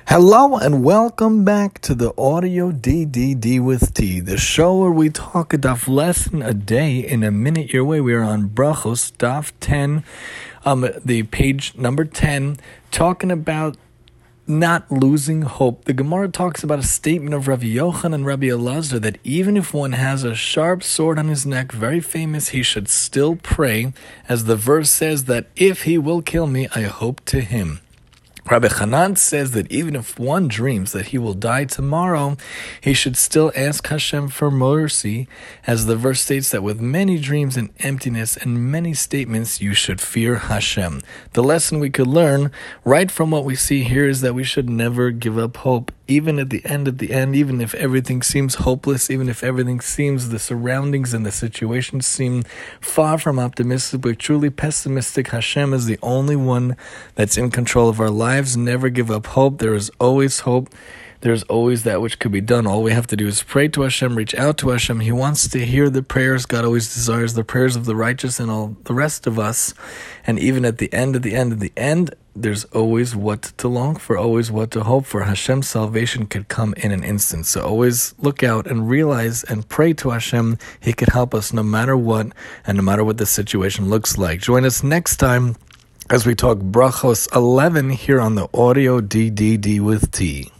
Hello and welcome back to the Audio DDD with T, the show where we talk a daf lesson a day in a minute your way. We are on Brachos, daf 10, the page number 10, talking about not losing hope. The Gemara talks about a statement of Rabbi Yochanan and Rabbi Elazar that even if one has a sharp sword on his neck, very famous, he should still pray, as the verse says that if he will kill me, I hope to him. Rabbi Hanan says that even if one dreams that he will die tomorrow, he should still ask Hashem for mercy, as the verse states that with many dreams and emptiness and many statements, you should fear Hashem. The lesson we could learn right from what we see here is that we should never give up hope, even at the end, even if everything seems hopeless, even if everything seems, the surroundings and the situation seem far from optimistic, but truly pessimistic. Hashem is the only one that's in control of our lives. Never give up hope. There is always hope. There's always that which could be done. All we have to do is pray to Hashem, reach out to Hashem. He wants to hear the prayers. God always desires the prayers of the righteous and all the rest of us. And even at the end, there's always what to long for, always what to hope for. Hashem's salvation could come in an instant. So always look out and realize and pray to Hashem. He could help us no matter what and no matter what the situation looks like. Join us next time as we talk Brachos 11 here on the Audio DDD with T.